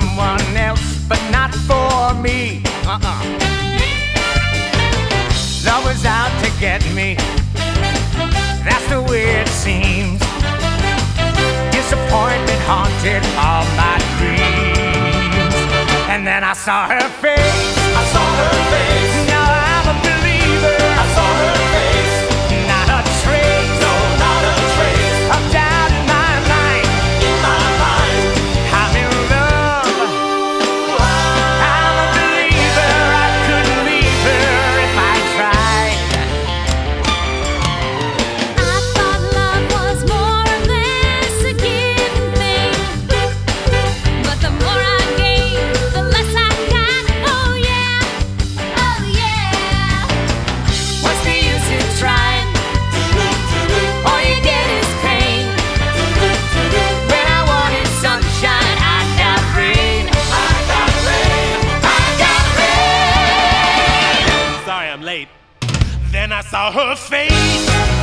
someone else, but not for me. Love was out to get me. That's the way it seems. Disappointment haunted all my dreams. And then I saw her face. I saw her face. Now I'm a believer. I saw her face. Not a trace. No, not a trace of doubt in my mind. in my mind. I'm in love. I'm a believer. I couldn't leave her if I tried. I thought love was more or less a given thing, but the more I gave, the less I got. Oh yeah, oh yeah. What's the use in trying? All you get is pain. When I wanted sunshine, I got rain. I got rain. I got rain. Sorry I'm late. Then I saw her face.